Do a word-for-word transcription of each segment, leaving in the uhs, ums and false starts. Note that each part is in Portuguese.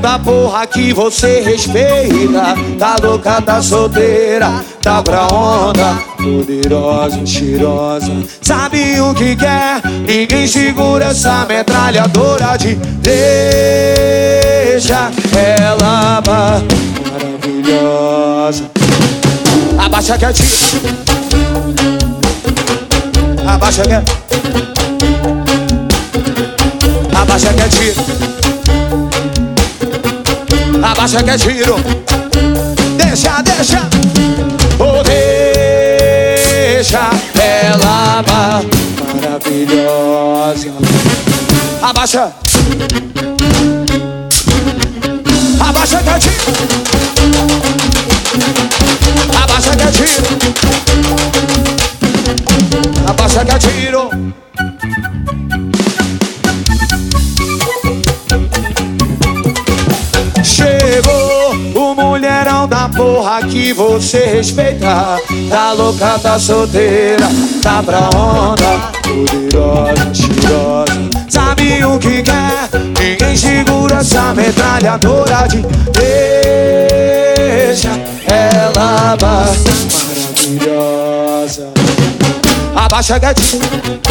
da porra que você respeita. Tá louca, tá solteira, tá pra onda, poderosa, cheirosa, sabe o que quer. Ninguém segura essa metralhadora de deixa ela vá, maravilhosa. Abaixa que atira, abaixa que abaixa que atira, abaixa que atiro. Deixa, deixa, oh, deixa ela vá, maravilhosa. Abaixa, abaixa que atiro, abaixa que atiro, abaixa que atiro. Chegou o mulherão da porra que você respeita. Tá louca, tá solteira, tá pra onda, poderosa, cheirosa, sabe o que quer. Ninguém segura essa metralhadora de deixa ela vá, maravilhosa. Abaixa gatinho,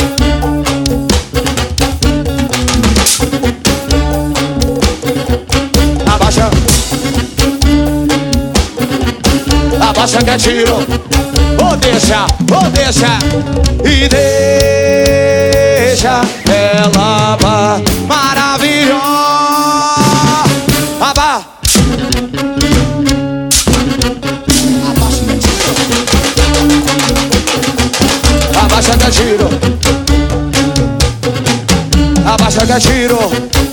abaixa, abaixa que atiro. Vou deixar, vou deixar e deixa ela vá, maravilhosa. Abaixa, abaixa que atiro, abaixa que atiro.